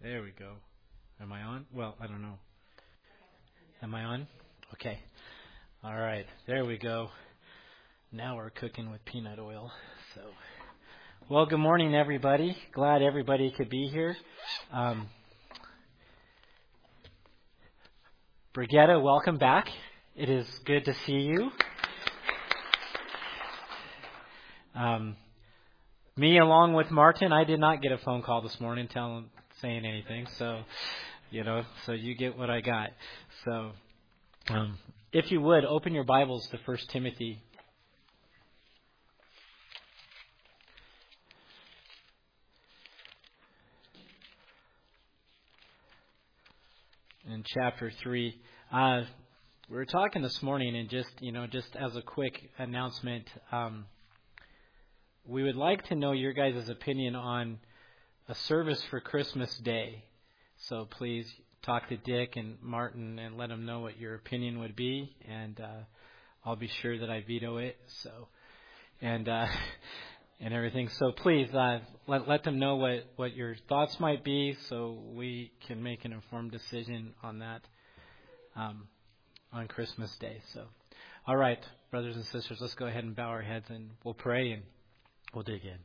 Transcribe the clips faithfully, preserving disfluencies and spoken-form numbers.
There we go. Am I on? Well, I don't know. Am I on? Okay. All right. There we go. Now we're cooking with peanut oil. So, well, good morning, everybody. Glad everybody could be here. Um, Brigitte, welcome back. It is good to see you. Um, me, along with Martin, I did not get a phone call this morning telling, saying anything. So, you know, so you get what I got. So, um, if you would, open your Bibles to First Timothy. In chapter three. Uh, we were talking this morning, and just, you know, just as a quick announcement, um, we would like to know your guys' opinion on a service for Christmas Day. So please talk to Dick and Martin and let them know what your opinion would be, and uh, I'll be sure that I veto it. So, and uh, and everything. So please uh, let let them know what, what your thoughts might be, so we can make an informed decision on that um, on Christmas Day. So, all right, brothers and sisters, let's go ahead and bow our heads and we'll pray and we'll dig in.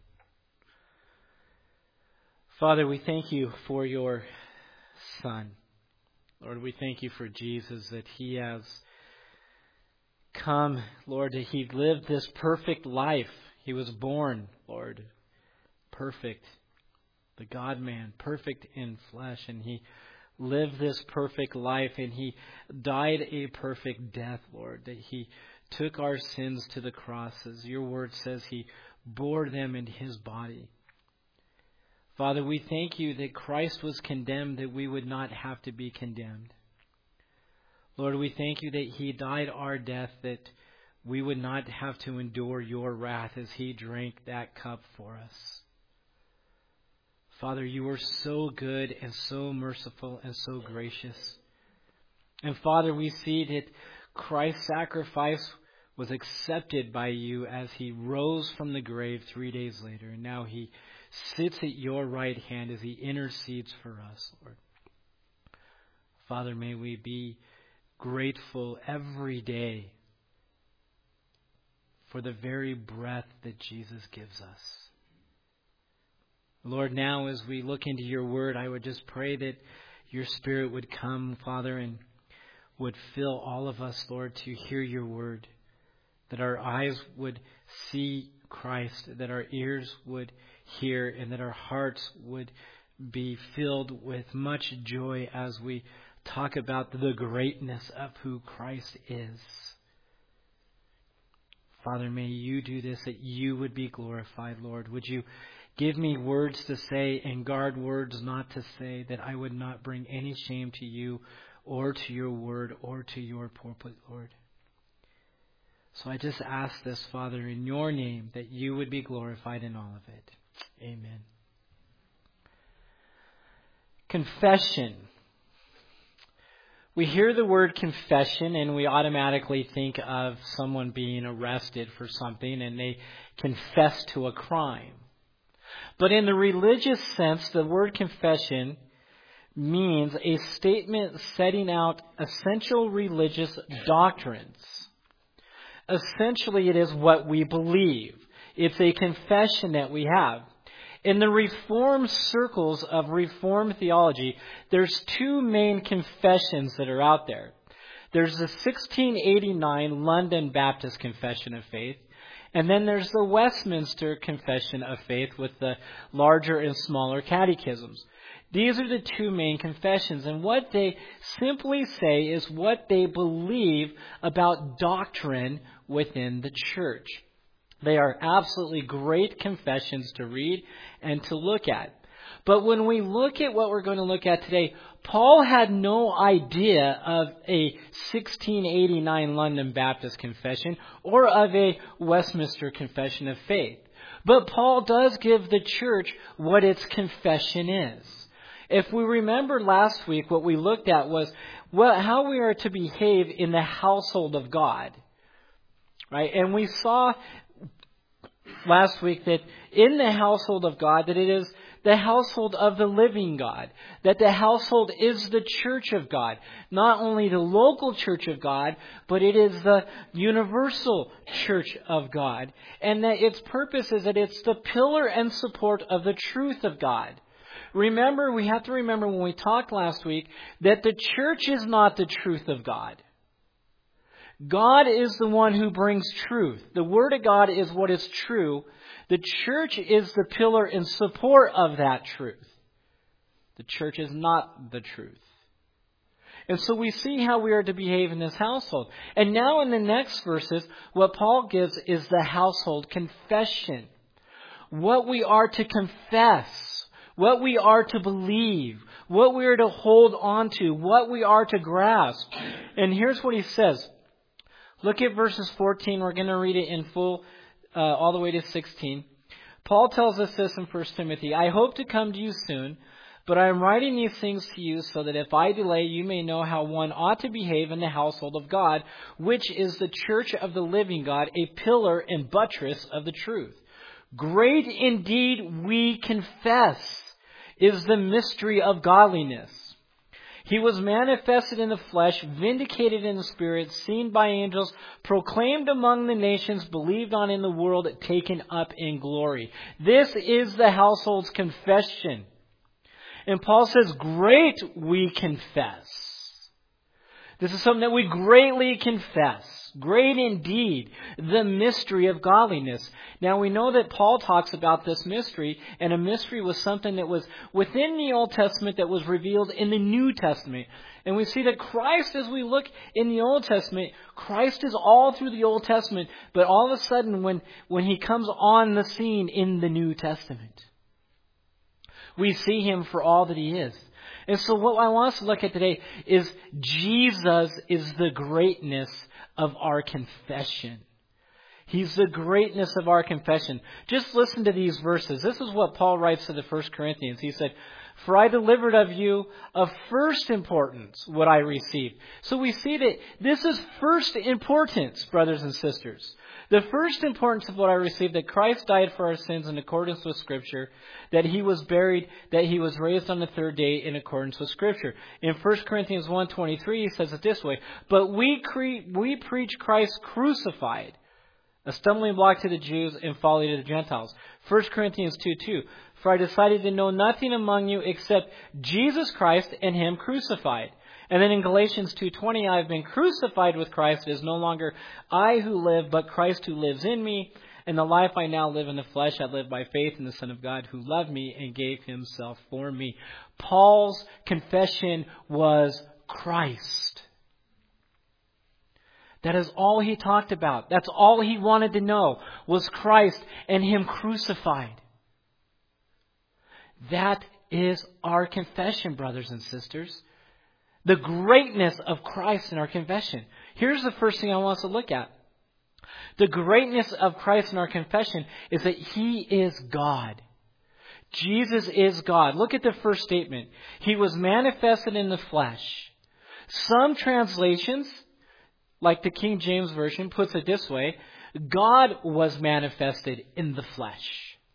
Father, we thank you for your Son. Lord, we thank you for Jesus, that he has come, Lord, that he lived this perfect life. He was born, Lord, perfect, the God-man, perfect in flesh, and he lived this perfect life, and he died a perfect death, Lord, that he took our sins to the cross. As your word says, he bore them in his body. Father, we thank you that Christ was condemned, that we would not have to be condemned. Lord, we thank you that he died our death, that we would not have to endure your wrath as he drank that cup for us. Father, you are so good and so merciful and so gracious. And Father, we see that Christ's sacrifice was accepted by you as he rose from the grave three days later. And now he sits at your right hand as he intercedes for us, Lord. Father, may we be grateful every day for the very breath that Jesus gives us. Lord, now as we look into your word, I would just pray that your Spirit would come, Father, and would fill all of us, Lord, to hear your word, that our eyes would see Christ, that our ears would hear, and that our hearts would be filled with much joy as we talk about the greatness of who Christ is. Father, may you do this, that you would be glorified, Lord. Would you give me words to say and guard words not to say, that I would not bring any shame to you or to your word or to your pulpit, Lord. So I just ask this, Father, in your name, that you would be glorified in all of it. Amen. Confession. We hear the word confession and we automatically think of someone being arrested for something and they confess to a crime. But in the religious sense, the word confession means a statement setting out essential religious doctrines. Essentially, it is what we believe. It's a confession that we have. In the Reformed circles of Reformed theology, there's two main confessions that are out there. There's the sixteen eighty-nine London Baptist Confession of Faith, and then there's the Westminster Confession of Faith with the larger and smaller catechisms. These are the two main confessions, and what they simply say is what they believe about doctrine within the church. They are absolutely great confessions to read and to look at. But when we look at what we're going to look at today, Paul had no idea of a sixteen eighty-nine London Baptist Confession or of a Westminster Confession of Faith. But Paul does give the church what its confession is. If we remember last week, what we looked at was well, how we are to behave in the household of God. Right? And we saw last week that in the household of God, that it is the household of the living God. That the household is the church of God. Not only the local church of God, but it is the universal church of God. And that its purpose is that it's the pillar and support of the truth of God. Remember, we have to remember when we talked last week that the church is not the truth of God. God is the one who brings truth. The Word of God is what is true. The church is the pillar and support of that truth. The church is not the truth. And so we see how we are to behave in this household. And now in the next verses, what Paul gives is the household confession. What we are to confess. What we are to believe, what we are to hold on to, what we are to grasp. And here's what he says. Look at verses fourteen. We're going to read it in full uh, all the way to sixteen. Paul tells us this in First Timothy. I hope to come to you soon, but I am writing these things to you so that if I delay, you may know how one ought to behave in the household of God, which is the church of the living God, a pillar and buttress of the truth. Great indeed we confess is the mystery of godliness. He was manifested in the flesh, vindicated in the spirit, seen by angels, proclaimed among the nations, believed on in the world, taken up in glory. This is the household's confession. And Paul says, great we confess. This is something that we greatly confess. Great indeed, the mystery of godliness. Now we know that Paul talks about this mystery, and a mystery was something that was within the Old Testament that was revealed in the New Testament. And we see that Christ, as we look in the Old Testament, Christ is all through the Old Testament, but all of a sudden when, when he comes on the scene in the New Testament, we see him for all that he is. And so what I want us to look at today is Jesus is the greatness of our confession. He's the greatness of our confession. Just listen to these verses. This is what Paul writes to the First Corinthians. He said, for I delivered of you of first importance what I received. So we see that this is first importance, brothers and sisters. The first importance of what I received, that Christ died for our sins in accordance with Scripture, that he was buried, that he was raised on the third day in accordance with Scripture. In First Corinthians one twenty-three, he says it this way, but we, cre- we preach Christ crucified, a stumbling block to the Jews and folly to the Gentiles. First Corinthians two two, for I decided to know nothing among you except Jesus Christ and him crucified. And then in Galatians two twenty, I have been crucified with Christ. It is no longer I who live, but Christ who lives in me. And the life I now live in the flesh, I live by faith in the Son of God who loved me and gave himself for me. Paul's confession was Christ. That is all he talked about. That's all he wanted to know was Christ and him crucified. That is our confession, brothers and sisters. The greatness of Christ in our confession. Here's the first thing I want us to look at. The greatness of Christ in our confession is that he is God. Jesus is God. Look at the first statement. He was manifested in the flesh. Some translations, like the King James Version, puts it this way. God was manifested in the flesh.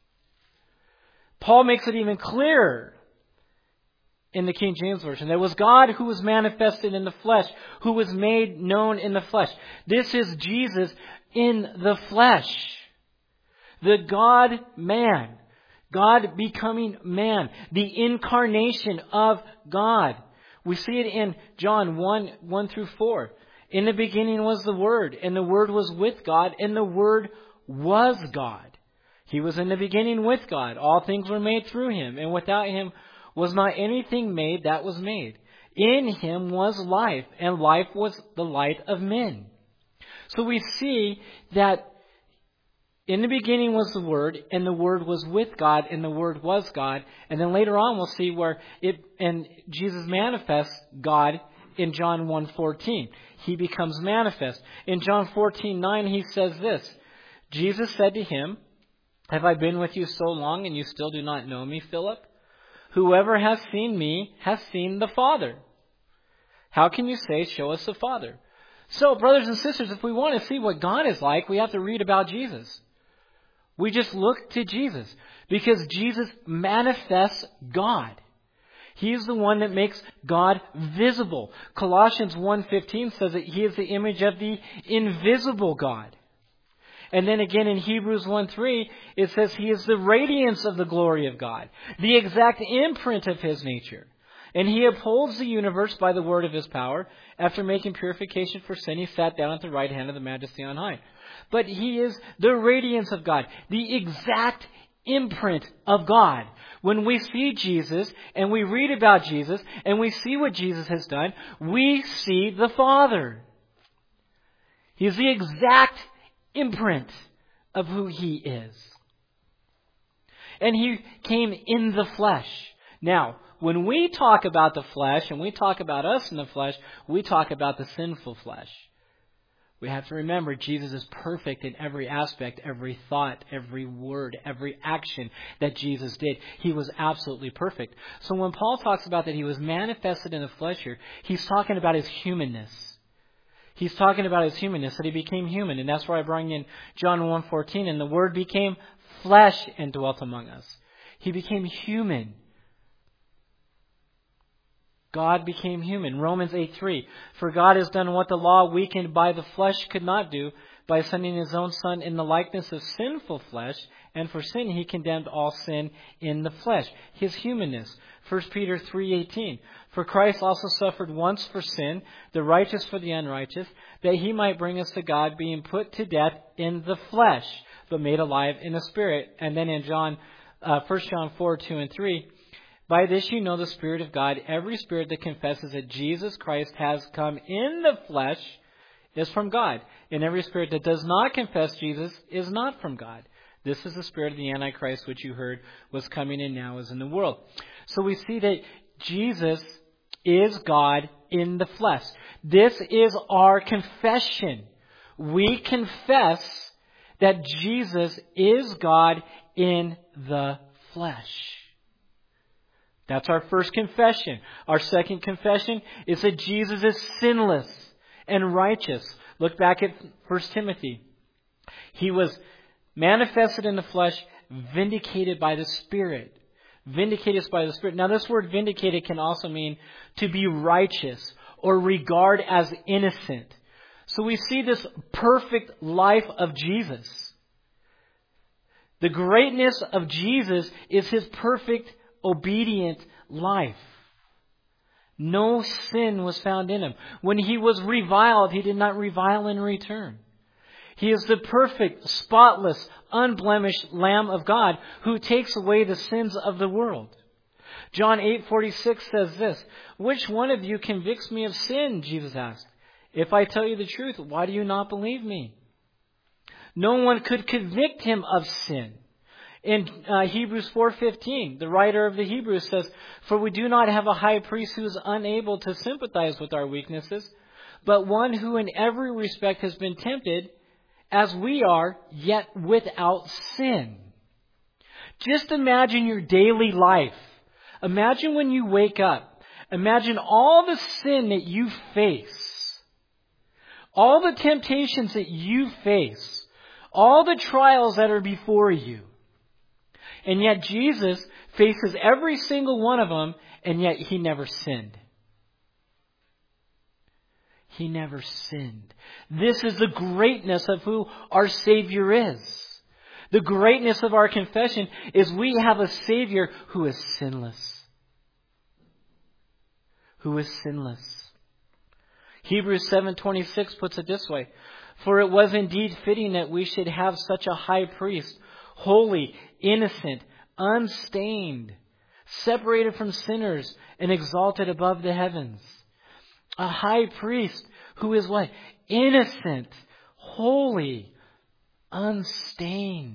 Paul makes it even clearer in the King James Version. There was God who was manifested in the flesh, who was made known in the flesh. This is Jesus in the flesh. The God-man. God becoming man. The incarnation of God. We see it in John one, one through four. In the beginning was the Word, and the Word was with God, and the Word was God. He was in the beginning with God. All things were made through him, and without him was not anything made that was made. In him was life, and life was the light of men. So we see that in the beginning was the Word, and the Word was with God, and the Word was God. And then later on we'll see where it and Jesus manifests God in John one fourteen. He becomes manifest. In John fourteen nine he says this, Jesus said to him, have I been with you so long, and you still do not know me, Philip? Whoever has seen me has seen the Father. How can you say, show us the Father? So, brothers and sisters, if we want to see what God is like, we have to read about Jesus. We just look to Jesus because Jesus manifests God. He is the one that makes God visible. Colossians one fifteen says that He is the image of the invisible God. And then again in Hebrews one three, it says He is the radiance of the glory of God, the exact imprint of His nature. And He upholds the universe by the word of His power. After making purification for sin, He sat down at the right hand of the Majesty on high. But He is the radiance of God, the exact imprint of God. When we see Jesus and we read about Jesus and we see what Jesus has done, we see the Father. He is the exact imprint of who He is. And He came in the flesh. Now, when we talk about the flesh and we talk about us in the flesh, we talk about the sinful flesh. We have to remember Jesus is perfect in every aspect, every thought, every word, every action that Jesus did. He was absolutely perfect. So when Paul talks about that He was manifested in the flesh here, he's talking about His humanness. He's talking about His humanness, that He became human. And that's why I brought in John one fourteen, and the Word became flesh and dwelt among us. He became human. God became human. Romans eight three. For God has done what the law weakened by the flesh could not do, by sending His own Son in the likeness of sinful flesh, and for sin He condemned all sin in the flesh. His humanness. First Peter three eighteen. For Christ also suffered once for sin, the righteous for the unrighteous, that He might bring us to God, being put to death in the flesh, but made alive in the Spirit. And then in John, uh, First John four two and three. By this you know the Spirit of God. Every spirit that confesses that Jesus Christ has come in the flesh is from God. And every spirit that does not confess Jesus is not from God. This is the spirit of the Antichrist, which you heard was coming and now is in the world. So we see that Jesus is God in the flesh. This is our confession. We confess that Jesus is God in the flesh. That's our first confession. Our second confession is that Jesus is sinless and righteous. Look back at First Timothy. He was manifested in the flesh, vindicated by the Spirit. Vindicated by the Spirit. Now this word vindicated can also mean to be righteous or regard as innocent. So we see this perfect life of Jesus. The greatness of Jesus is His perfect obedient life. No sin was found in Him. When He was reviled, He did not revile in return. He is the perfect, spotless, unblemished Lamb of God who takes away the sins of the world. John eight forty-six says this, which one of you convicts me of sin? Jesus asked. If I tell you the truth, why do you not believe me? No one could convict Him of sin. In uh, Hebrews four fifteen, the writer of the Hebrews says, for we do not have a high priest who is unable to sympathize with our weaknesses, but one who in every respect has been tempted as we are, yet without sin. Just imagine your daily life. Imagine when you wake up. Imagine all the sin that you face. All the temptations that you face. All the trials that are before you. And yet Jesus faces every single one of them, and yet He never sinned. He never sinned. This is the greatness of who our Savior is. The greatness of our confession is we have a Savior who is sinless. Who is sinless. Hebrews seven twenty-six puts it this way. For it was indeed fitting that we should have such a high priest, holy, innocent, unstained, separated from sinners, and exalted above the heavens. A high priest who is what? Innocent, holy, unstained.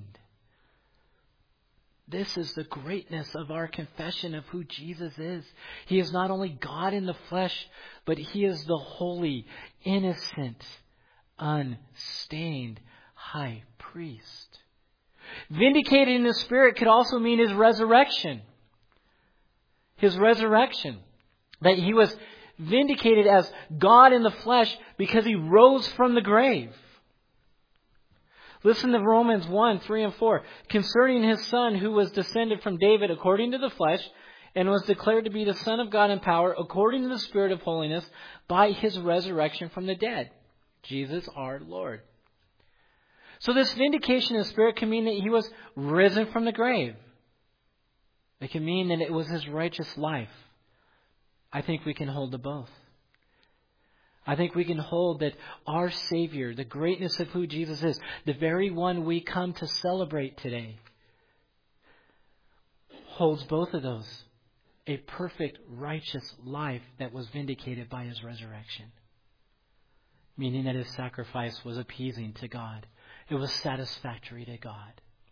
This is the greatness of our confession of who Jesus is. He is not only God in the flesh, but He is the holy, innocent, unstained high priest. Vindicated in the Spirit could also mean His resurrection. His resurrection. That He was vindicated as God in the flesh because He rose from the grave. Listen to Romans one, three and four. Concerning his Son, who was descended from David according to the flesh, and was declared to be the Son of God in power, according to the Spirit of holiness, by his resurrection from the dead. Jesus our Lord. So this vindication of the Spirit can mean that he was risen from the grave. It can mean that it was his righteous life. I think we can hold to both. I think we can hold that our Savior, the greatness of who Jesus is, the very one we come to celebrate today, holds both of those. A perfect, righteous life that was vindicated by his resurrection. Meaning that his sacrifice was appeasing to God. It was satisfactory to God.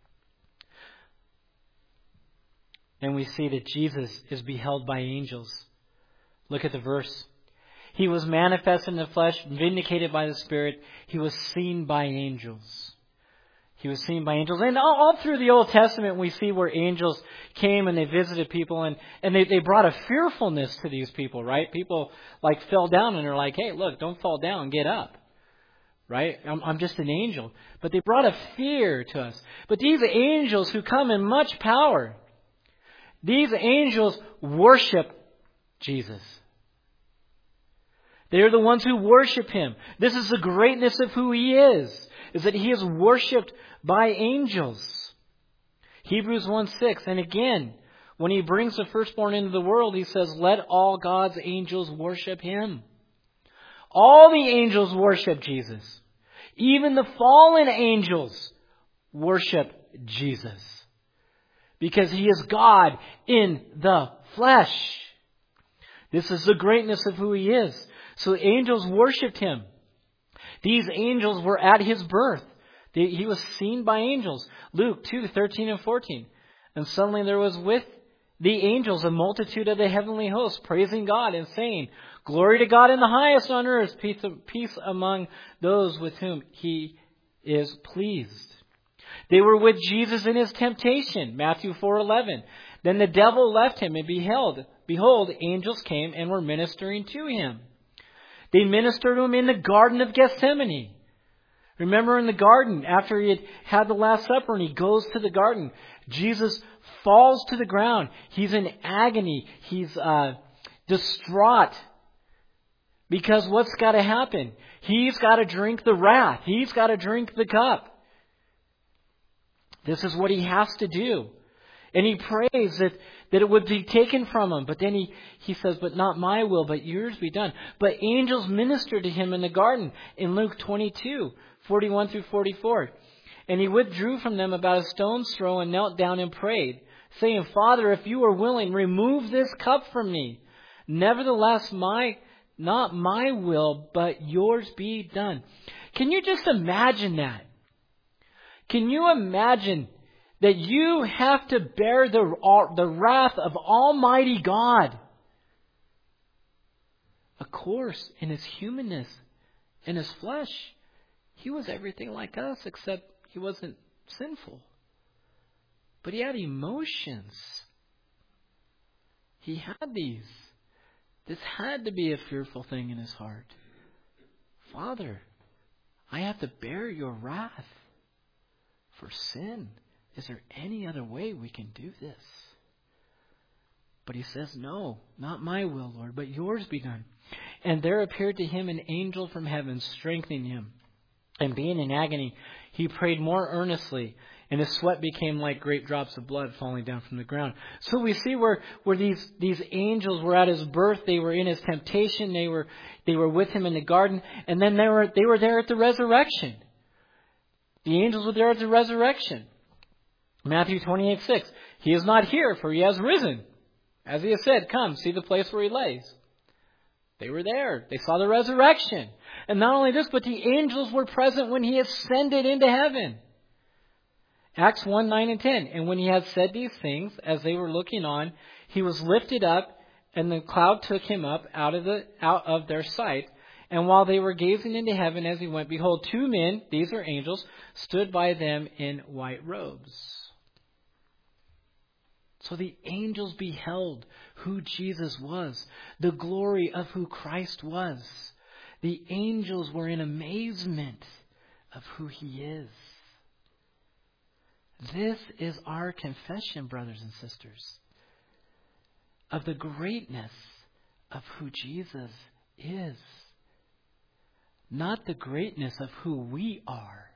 And we see that Jesus is beheld by angels. Look at the verse. He was manifest in the flesh, vindicated by the Spirit. He was seen by angels. He was seen by angels. And all, all through the Old Testament, we see where angels came and they visited people. And, and they, they brought a fearfulness to these people, right? People like fell down and they're like, hey, look, don't fall down, get up. Right? I'm, I'm just an angel. But they brought a fear to us. But these angels who come in much power, these angels worship Jesus. They're the ones who worship him. This is the greatness of who he is, is that he is worshipped by angels. Hebrews one six, and again, when he brings the firstborn into the world, he says, let all God's angels worship him. All the angels worship Jesus. Even the fallen angels worship Jesus. Because he is God in the flesh. This is the greatness of who he is. So angels worshipped him. These angels were at his birth. He was seen by angels. Luke two, thirteen and fourteen. And suddenly there was with the angels a multitude of the heavenly hosts, praising God and saying, glory to God in the highest on earth, peace, peace among those with whom he is pleased. They were with Jesus in his temptation, Matthew four eleven. Then the devil left him, and beheld, behold, angels came and were ministering to him. They ministered to him in the Garden of Gethsemane. Remember in the garden, after he had had the Last Supper and he goes to the garden, Jesus falls to the ground. He's in agony. He's uh, distraught. Because what's got to happen? He's got to drink the wrath. He's got to drink the cup. This is what he has to do. And he prays that, that it would be taken from him. But then he, he says, but not my will, but yours be done. But angels ministered to him in the garden in Luke twenty-two, forty-one through forty-four. And he withdrew from them about a stone's throw and knelt down and prayed, saying, Father, if you are willing, remove this cup from me. Nevertheless, my not my will, but yours be done. Can you just imagine that? Can you imagine that you have to bear the, the wrath of Almighty God? Of course, in his humanness, in his flesh, he was everything like us, except he wasn't sinful. But he had emotions. He had these. This had to be a fearful thing in his heart. Father, I have to bear your wrath for sin. Is there any other way we can do this? But he says, no, not my will, Lord, but yours be done. And there appeared to him an angel from heaven, strengthening him. And being in agony, he prayed more earnestly, and his sweat became like great drops of blood falling down from the ground. So we see where, where these, these angels were at his birth, they were in his temptation, they were they were with him in the garden, and then they were they were there at the resurrection. The angels were there at the resurrection. Matthew twenty-eight six. He is not here, for he has risen. As he has said, come, see the place where he lays. They were there. They saw the resurrection. And not only this, but the angels were present when he ascended into heaven. Acts one, nine and ten. And when he had said these things, as they were looking on, he was lifted up, and the cloud took him up out of the out of their sight. And while they were gazing into heaven as he went, behold, two men, these are angels, stood by them in white robes. So the angels beheld who Jesus was, the glory of who Christ was. The angels were in amazement of who he is. This is our confession, brothers and sisters, of the greatness of who Jesus is. Not the greatness of who we are.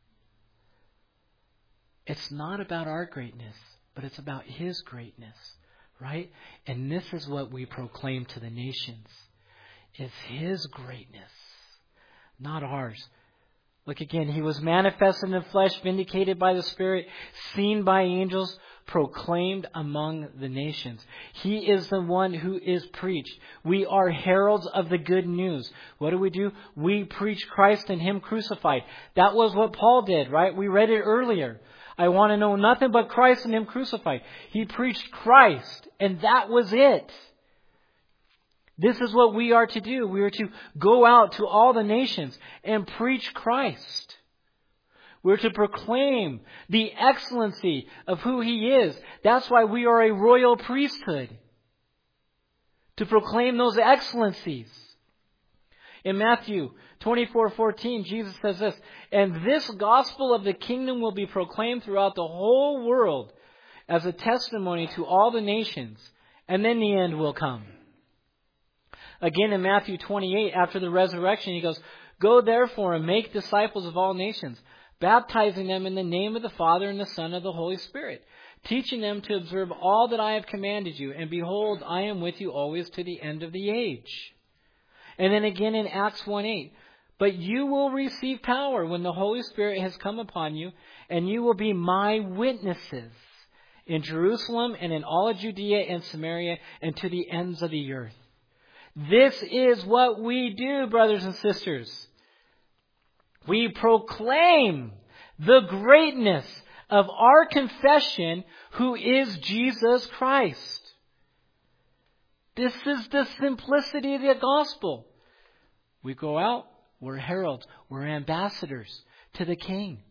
It's not about our greatness, but it's about His greatness, right? And this is what we proclaim to the nations. It's His greatness, not ours. Look again, He was manifested in the flesh, vindicated by the Spirit, seen by angels, proclaimed among the nations. He is the one who is preached. We are heralds of the good news. What do we do? We preach Christ and Him crucified. That was what Paul did, right? We read it earlier. I want to know nothing but Christ and Him crucified. He preached Christ, and that was it. This is what we are to do. We are to go out to all the nations and preach Christ. We're to proclaim the excellency of who He is. That's why we are a royal priesthood. To proclaim those excellencies. In Matthew twenty-four fourteen, Jesus says this, "And this gospel of the kingdom will be proclaimed throughout the whole world as a testimony to all the nations, and then the end will come." Again in Matthew twenty-eight, after the resurrection, He goes, "Go therefore and make disciples of all nations, baptizing them in the name of the Father and the Son and of the Holy Spirit, teaching them to observe all that I have commanded you. And behold, I am with you always to the end of the age." And then again in Acts one eight, "But you will receive power when the Holy Spirit has come upon you, and you will be my witnesses in Jerusalem and in all of Judea and Samaria and to the ends of the earth." This is what we do, brothers and sisters. We proclaim the greatness of our confession, who is Jesus Christ. This is the simplicity of the gospel. We go out, we're heralds, we're ambassadors to the King.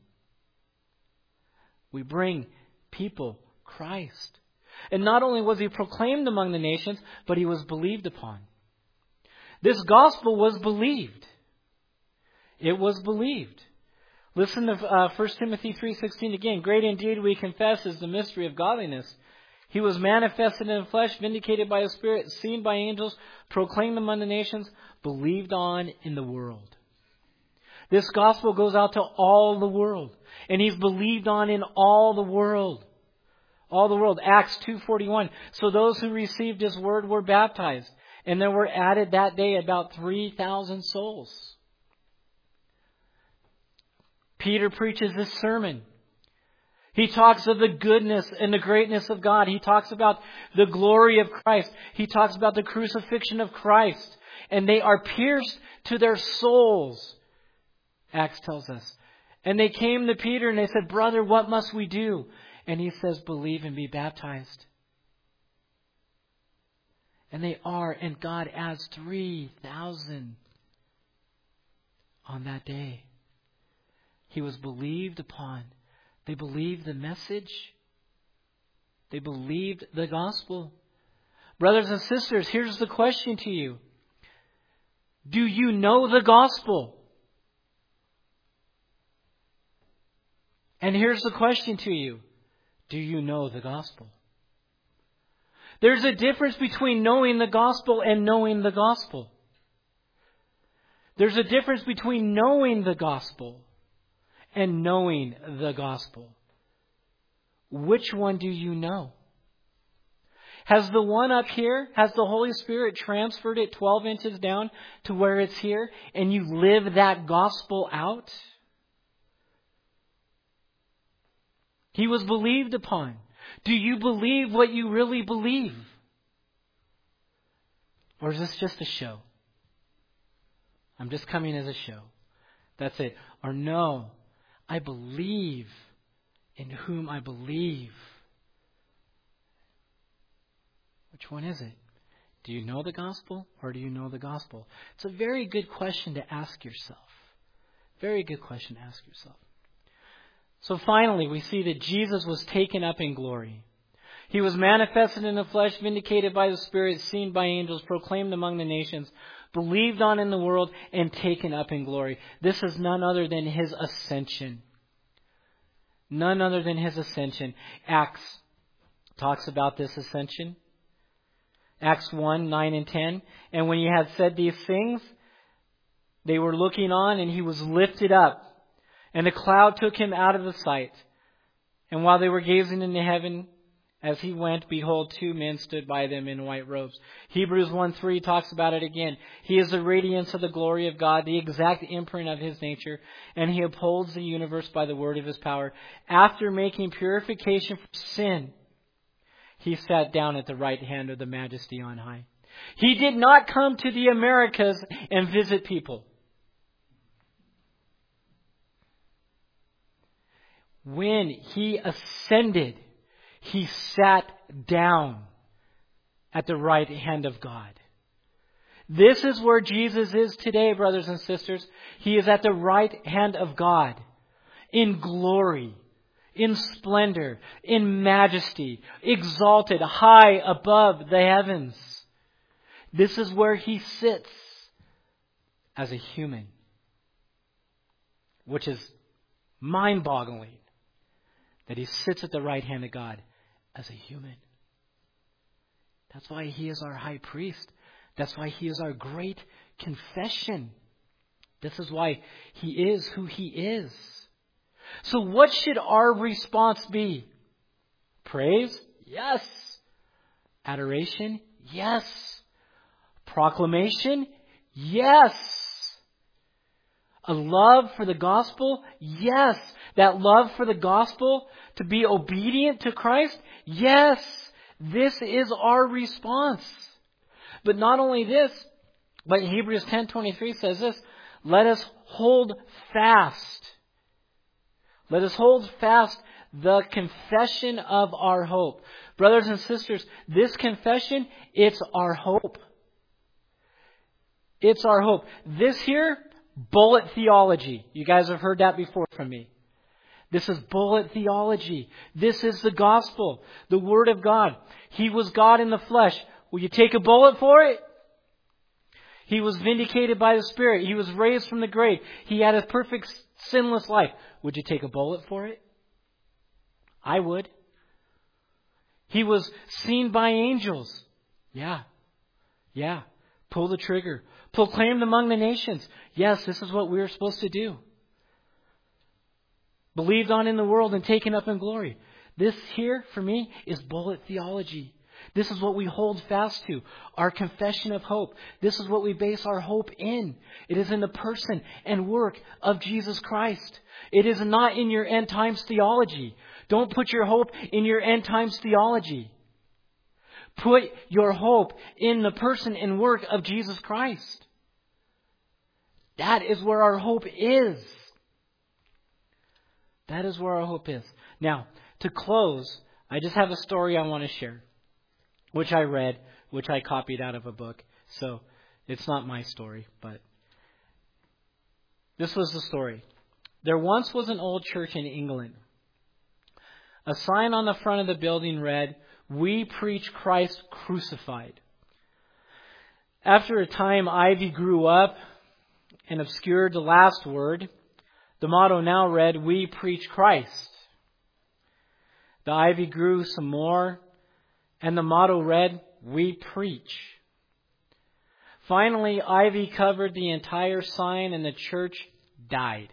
We bring people Christ. And not only was He proclaimed among the nations, but He was believed upon. This gospel was believed. It was believed. Listen to uh, First Timothy three sixteen again. "Great indeed we confess is the mystery of godliness. He was manifested in the flesh, vindicated by the Spirit, seen by angels, proclaimed among the nations, believed on in the world." This gospel goes out to all the world. And He's believed on in all the world. All the world. Acts two forty-one. "So those who received His word were baptized. And there were added that day about three thousand souls." Peter preaches this sermon. He talks of the goodness and the greatness of God. He talks about the glory of Christ. He talks about the crucifixion of Christ. And they are pierced to their souls, Acts tells us. And they came to Peter and they said, "Brother, what must we do?" And he says, "Believe and be baptized." And they are, and God adds three thousand on that day. He was believed upon. They believed the message. They believed the gospel. Brothers and sisters, here's the question to you. Do you know the gospel? And here's the question to you. Do you know the gospel? There's a difference between knowing the gospel and knowing the gospel. There's a difference between knowing the gospel and knowing the gospel. Which one do you know? Has the one up here, has the Holy Spirit transferred it twelve inches down to where it's here, and you live that gospel out? He was believed upon. Do you believe what you really believe? Or is this just a show? I'm just coming as a show. That's it. Or no, I believe in whom I believe. Which one is it? Do you know the gospel or do you know the gospel? It's a very good question to ask yourself. Very good question to ask yourself. So finally, we see that Jesus was taken up in glory. He was manifested in the flesh, vindicated by the Spirit, seen by angels, proclaimed among the nations, believed on in the world, and taken up in glory. This is none other than His ascension. None other than His ascension. Acts talks about this ascension. Acts one, nine and ten. And when He had said these things, they were looking on, and He was lifted up, and a cloud took Him out of the sight. And while they were gazing into heaven, as He went, behold, two men stood by them in white robes. Hebrews one three talks about it again. He is the radiance of the glory of God, the exact imprint of His nature, and He upholds the universe by the word of His power. After making purification for sin, He sat down at the right hand of the Majesty on high. He did not come to the Americas and visit people. When He ascended, He sat down at the right hand of God. This is where Jesus is today, brothers and sisters. He is at the right hand of God in glory, in splendor, in majesty, exalted high above the heavens. This is where He sits as a human, which is mind-boggling that He sits at the right hand of God as a human. That's why He is our high priest. That's why He is our great confession. This is why He is who He is. So what should our response be? Praise? Yes. Adoration? Yes. Proclamation? Yes. A love for the gospel? Yes. That love for the gospel, to be obedient to Christ? Yes. This is our response. But not only this, but Hebrews ten twenty-three says this, let us hold fast. Let us hold fast the confession of our hope. Brothers and sisters, this confession, it's our hope. It's our hope. This here, bullet theology. You guys have heard that before from me. This is bullet theology. This is the gospel, the Word of God. He was God in the flesh. Will you take a bullet for it? He was vindicated by the Spirit. He was raised from the grave. He had a perfect, sinless life. Would you take a bullet for it? I would. He was seen by angels. Yeah. Yeah. Pull the trigger. Proclaimed among the nations. Yes, this is what we are supposed to do. Believed on in the world and taken up in glory. This here, for me, is bullet theology. This is what we hold fast to. Our confession of hope. This is what we base our hope in. It is in the person and work of Jesus Christ. It is not in your end times theology. Don't put your hope in your end times theology. Put your hope in the person and work of Jesus Christ. That is where our hope is. That is where our hope is. Now, to close, I just have a story I want to share, which I read, which I copied out of a book. So it's not my story, but this was the story. There once was an old church in England. A sign on the front of the building read, "We preach Christ crucified." After a time, ivy grew up and obscured the last word. The motto now read, "We preach Christ." The ivy grew some more, and the motto read, "We preach." Finally, ivy covered the entire sign, and the church died.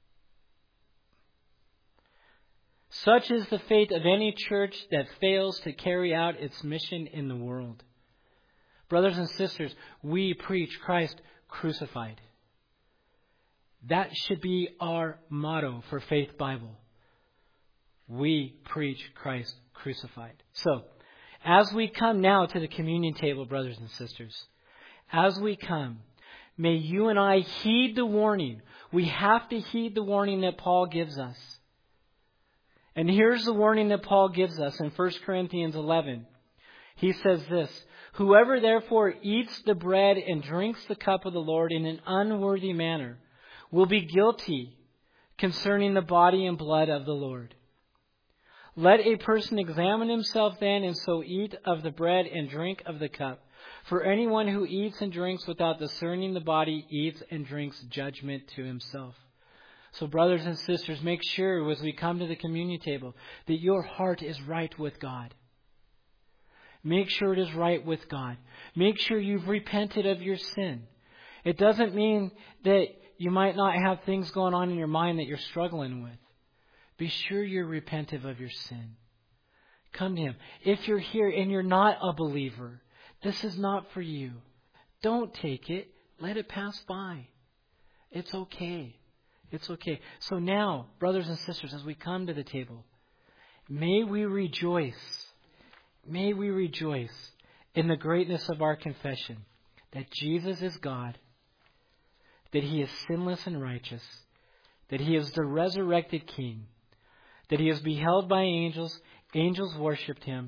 Such is the fate of any church that fails to carry out its mission in the world. Brothers and sisters, we preach Christ crucified. That should be our motto for Faith Bible. We preach Christ crucified. So, as we come now to the communion table, brothers and sisters, as we come, may you and I heed the warning. We have to heed the warning that Paul gives us. And here's the warning that Paul gives us in First Corinthians eleven. He says this, "Whoever therefore eats the bread and drinks the cup of the Lord in an unworthy manner will be guilty concerning the body and blood of the Lord. Let a person examine himself then, and so eat of the bread and drink of the cup. For anyone who eats and drinks without discerning the body eats and drinks judgment to himself." So brothers and sisters, make sure as we come to the communion table that your heart is right with God. Make sure it is right with God. Make sure you've repented of your sin. It doesn't mean that you might not have things going on in your mind that you're struggling with. Be sure you're repentant of your sin. Come to Him. If you're here and you're not a believer, this is not for you. Don't take it. Let it pass by. It's okay. It's okay. So now, brothers and sisters, as we come to the table, may we rejoice. May we rejoice in the greatness of our confession that Jesus is God, that He is sinless and righteous, that He is the resurrected King, that He is beheld by angels, angels worshipped Him,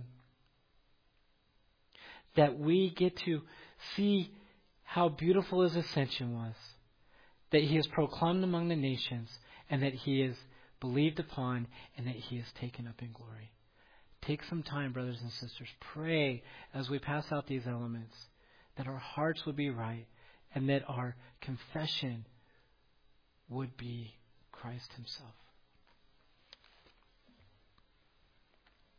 that we get to see how beautiful His ascension was, that He is proclaimed among the nations, and that He is believed upon, and that He is taken up in glory. Take some time, brothers and sisters. Pray as we pass out these elements that our hearts would be right and that our confession would be Christ Himself.